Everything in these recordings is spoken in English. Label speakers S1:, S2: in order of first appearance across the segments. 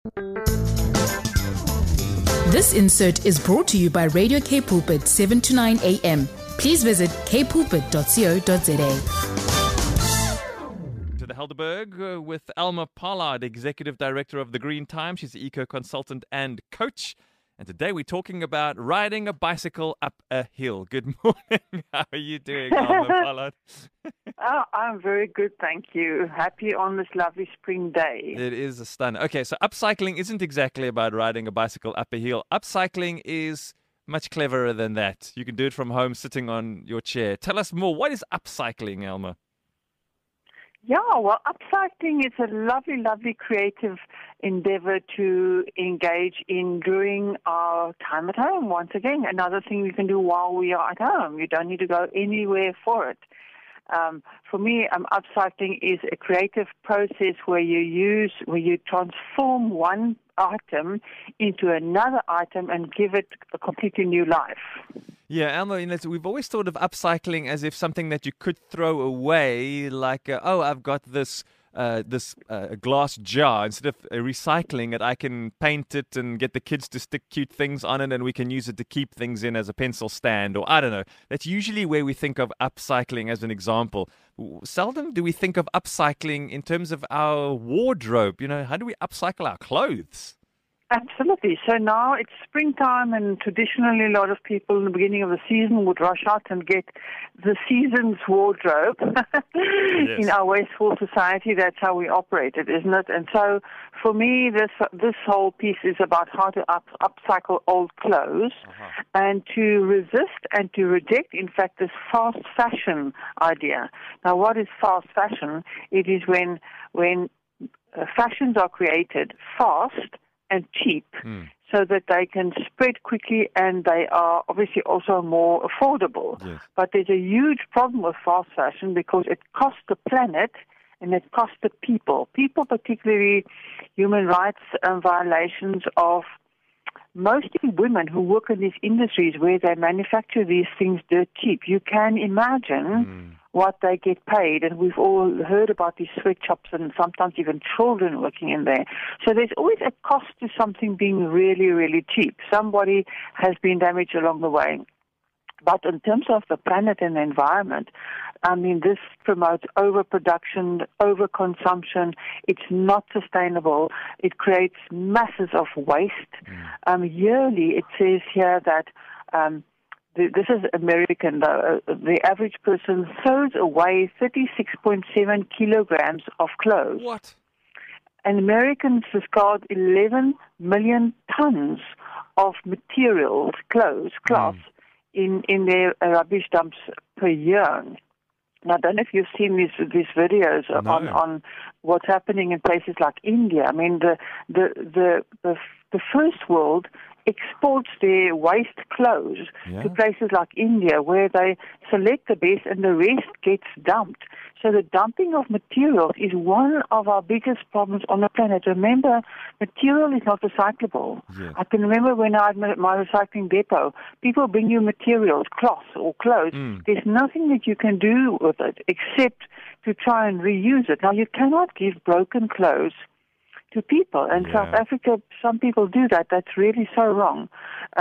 S1: This insert is brought to you by Radio K Pulpit 7 to 9 a.m. Please visit kpulpit.co.za.
S2: To the Helderberg with Alma Pollard, Executive Director of the Green Times. She's an eco-consultant and coach. And today we're talking about riding a bicycle up a hill. Good morning. How are you doing, Alma Pollard?
S3: I'm very good, thank you. Happy on this lovely spring day.
S2: It is a stunner. Okay, so upcycling isn't exactly about riding a bicycle up a hill. Upcycling is much cleverer than that. You can do it from home sitting on your chair. Tell us more. What is upcycling, Alma?
S3: Yeah, well, upcycling is a lovely, lovely creative endeavor to engage in during our time at home. Once again, another thing we can do while we are at home. You don't need to go anywhere for it. For me, upcycling is a creative process where you transform one item into another item and give it a completely new life.
S2: Yeah, Alma, we've always thought of upcycling as if something that you could throw away, like, I've got this glass jar. Instead of recycling it, I can paint it and get the kids to stick cute things on it, and we can use it to keep things in as a pencil stand, or I don't know. That's usually where we think of upcycling as an example. Seldom do we think of upcycling in terms of our wardrobe. How do we upcycle our clothes?
S3: Absolutely. So now it's springtime, and traditionally a lot of people in the beginning of the season would rush out and get the season's wardrobe.
S2: Yes.
S3: In our wasteful society, that's how we operate it, isn't it? And so for me, this whole piece is about how to upcycle old clothes and to resist and to reject, in fact, this fast fashion idea. Now, what is fast fashion? It is when fashions are created fast and cheap, so that they can spread quickly and they are obviously also more affordable.
S2: Yes.
S3: But there's a huge problem with fast fashion because it costs the planet and it costs the people. People, particularly human rights violations of mostly women who work in these industries where they manufacture these things dirt cheap. You can imagine what they get paid, and we've all heard about these sweatshops and sometimes even children working in there. So there's always a cost to something being really, really cheap. Somebody has been damaged along the way. But in terms of the planet and the environment, this promotes overproduction, overconsumption. It's not sustainable. It creates masses of waste. Yearly, it says here that this is American, though. The average person throws away 36.7 kilograms of clothes.
S2: What?
S3: And Americans discard 11 million tons of materials, cloth, in their rubbish dumps per year. Now, I don't know if you've seen these videos on what's happening in places like India. I mean, the first world exports their waste clothes to places like India, where they select the best and the rest gets dumped. So the dumping of materials is one of our biggest problems on the planet. Remember, material is not recyclable. Yes. I can remember when I had my recycling depot, people bring you materials, cloth or clothes. There's nothing that you can do with it except to try and reuse it. Now, you cannot give broken clothes to people. In South Africa, some people do that. That's really so wrong.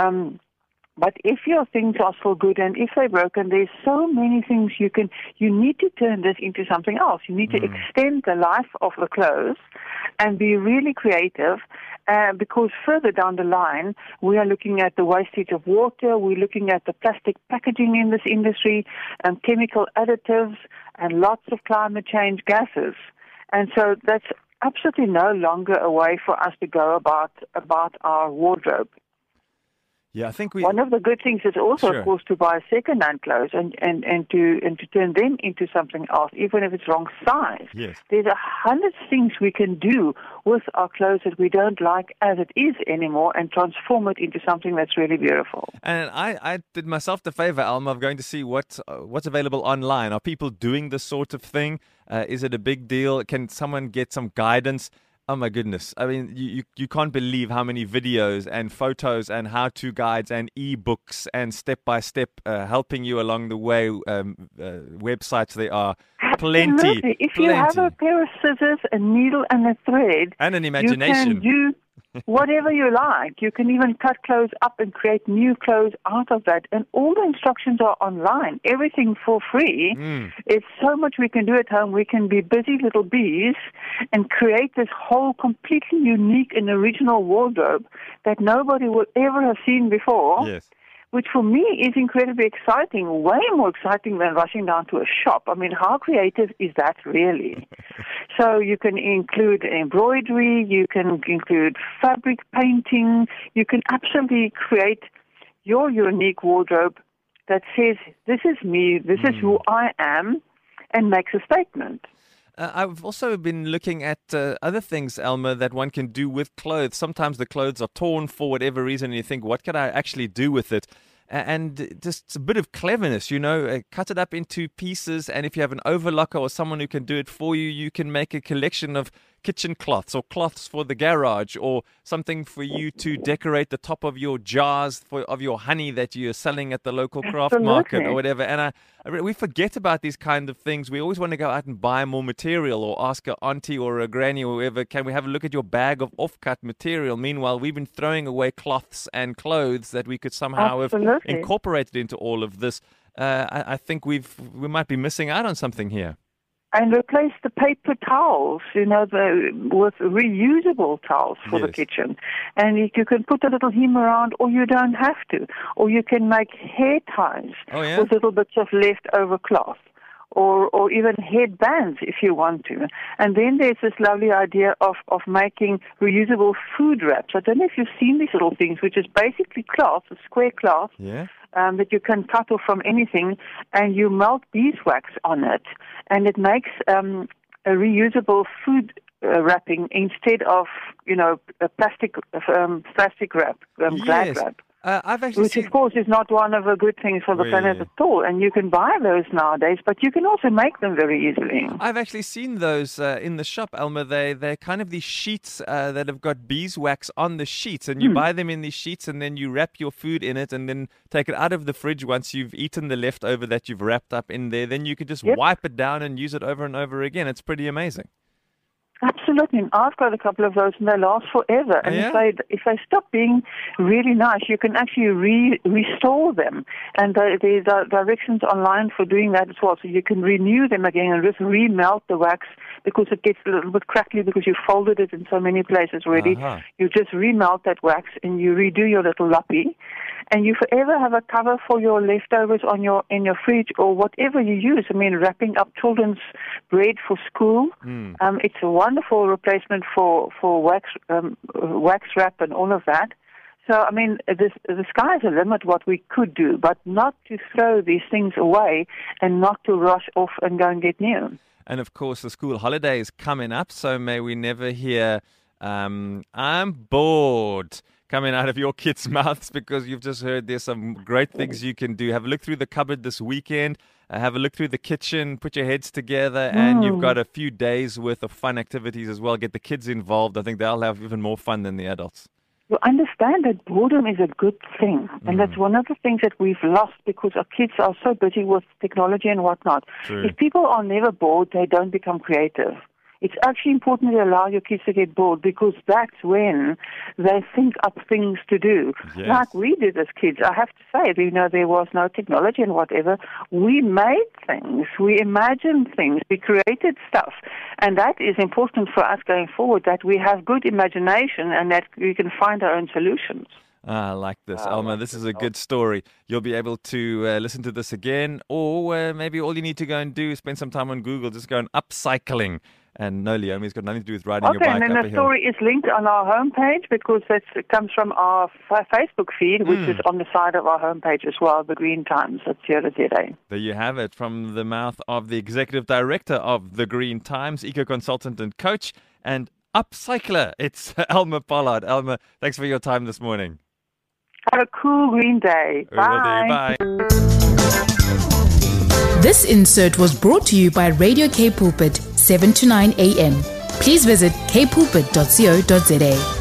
S3: But if your things are still good and if they're broken, there's so many things you need to turn this into something else. You need to extend the life of the clothes and be really creative, because further down the line, we are looking at the wastage of water, we're looking at the plastic packaging in this industry, and chemical additives, and lots of climate change gases. And so that's absolutely no longer a way for us to go about our wardrobe.
S2: Yeah, I think
S3: one of the good things is also,
S2: Sure.
S3: of course, to buy second-hand clothes and to turn them into something else, even if it's wrong size.
S2: Yes.
S3: There's 100 things we can do with our clothes that we don't like as it is anymore and transform it into something that's really beautiful.
S2: And I did myself the favor, Alma, of going to see what's available online. Are people doing this sort of thing? Is it a big deal? Can someone get some guidance? Oh my goodness. I mean, you can't believe how many videos and photos and how-to guides and e-books and step-by-step helping you along the way websites there are. Plenty.
S3: Absolutely. If you have a pair of scissors, a needle and a thread.
S2: And an imagination.
S3: whatever you like. You can even cut clothes up and create new clothes out of that. And all the instructions are online, everything for free. It's so much we can do at home. We can be busy little bees and create this whole completely unique and original wardrobe that nobody will ever have seen before.
S2: Yes.
S3: Which for me is incredibly exciting, way more exciting than rushing down to a shop. I mean, how creative is that really? So you can include embroidery, you can include fabric painting, you can absolutely create your unique wardrobe that says, this is me, this is who I am, and makes a statement.
S2: I've also been looking at other things, Alma, that one can do with clothes. Sometimes the clothes are torn for whatever reason, and you think, what could I actually do with it? And just a bit of cleverness, cut it up into pieces. And if you have an overlocker or someone who can do it for you, you can make a collection of kitchen cloths or cloths for the garage or something for you to decorate the top of your jars of your honey that you're selling at the local craft market or whatever. And we forget about these kind of things. We always want to go out and buy more material or ask an auntie or a granny or whoever, can we have a look at your bag of off-cut material? Meanwhile, we've been throwing away cloths and clothes that we could somehow have incorporated into all of this. I think we might be missing out on something here.
S3: And replace the paper towels, with reusable towels for the kitchen. And you can put a little hem around, or you don't have to. Or you can make hair ties with little bits of leftover cloth. Or even headbands if you want to. And then there's this lovely idea of making reusable food wraps. I don't know if you've seen these little things, which is basically cloth, a square cloth, that you can cut off from anything, and you melt beeswax on it, and it makes a reusable food wrapping instead of, a plastic wrap, glad wrap.
S2: I've actually
S3: Which, of course, is not one of the good things for the planet at all. And you can buy those nowadays, but you can also make them very easily.
S2: I've actually seen those in the shop, Alma. They're kind of these sheets that have got beeswax on the sheets, and you buy them in these sheets, and then you wrap your food in it, and then take it out of the fridge once you've eaten the leftover that you've wrapped up in there. Then you can just wipe it down and use it over and over again. It's pretty amazing.
S3: Absolutely. I've got a couple of those, and they last forever. And if they stop being really nice, you can actually restore them. And there's directions online for doing that as well. So you can renew them again and just remelt the wax because it gets a little bit crackly because you folded it in so many places already. You just remelt that wax and you redo your little lappy. And you forever have a cover for your leftovers in your fridge or whatever you use. I mean, wrapping up children's bread for school. It's a wonderful replacement for wax wrap and all of that. So, I mean, the sky's the limit what we could do, but not to throw these things away and not to rush off and go and get new.
S2: And, of course, the school holiday is coming up, so may we never hear, I'm bored, coming out of your kids' mouths, because you've just heard there's some great things you can do. Have a look through the cupboard this weekend. Have a look through the kitchen. Put your heads together, and you've got a few days worth of fun activities as well. Get the kids involved. I think they'll have even more fun than the adults.
S3: You understand that boredom is a good thing, and that's one of the things that we've lost because our kids are so busy with technology and whatnot.
S2: True.
S3: If people are never bored, they don't become creative. It's actually important to allow your kids to get bored because that's when they think up things to do.
S2: Yes.
S3: Like we did as kids. I have to say, there was no technology and whatever. We made things. We imagined things. We created stuff. And that is important for us going forward, that we have good imagination and that we can find our own solutions.
S2: I like this. Alma, this is a good story. You'll be able to listen to this again, or maybe all you need to go and do is spend some time on Google, just go and upcycling. And no, Leomi, it's got nothing to do with riding your bike up a hill. Okay, and then the story
S3: is linked on our homepage because it comes from our Facebook feed, which is on the side of our homepage as well, The Green Times. That's .co.za.
S2: There you have it, from the mouth of the Executive Director of The Green Times, eco-consultant and coach, and upcycler. It's Alma Pollard. Alma, thanks for your time this morning.
S3: Have a cool green day. Bye.
S2: Bye.
S1: This insert was brought to you by Radio K Pulpit, 7 to 9 a.m. Please visit kpulpit.co.za.